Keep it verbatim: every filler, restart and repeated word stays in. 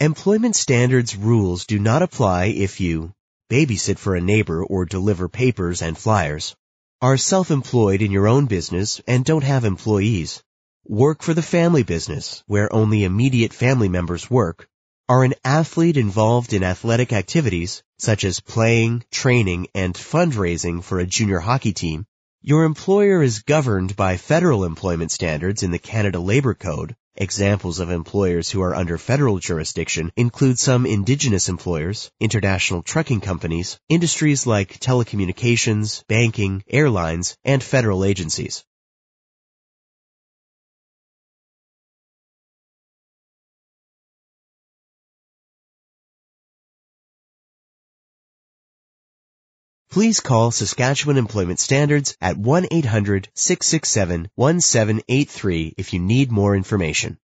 Employment standards rules do not apply if you babysit for a neighbor or deliver papers and flyers, are self-employed in your own business and don't have employees, work for the family business where only immediate family members work, are an athlete involved in athletic activities such as playing, training, and fundraising for a junior hockey team, your employer is governed by federal employment standards in the Canada Labor Code. Examples of employers who are under federal jurisdiction include some Indigenous employers, international trucking companies, industries like telecommunications, banking, airlines, and federal agencies. Please call Saskatchewan Employment Standards at one eight hundred, six six seven, one seven eight three if you need more information.